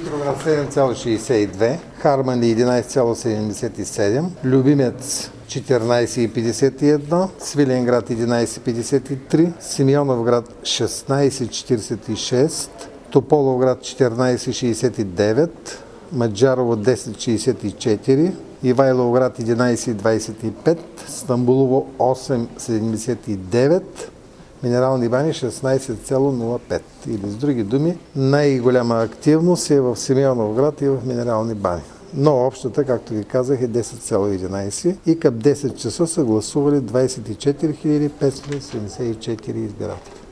Димитровград 7,62, Харманли 11,77, Любимец 14,51, Свиленград 11,53, Симеоновград 16,46, Тополовград 14,69, Маджарово 10,64, Ивайловград 11,25, Стамбулово 8,79, Минерални бани 16,05. Или с други думи, най-голяма активност е в Симеоновград и в Минерални бани. Но общата, както ви казах, е 10,11 и към 10 часа са гласували 24 574 избиратели.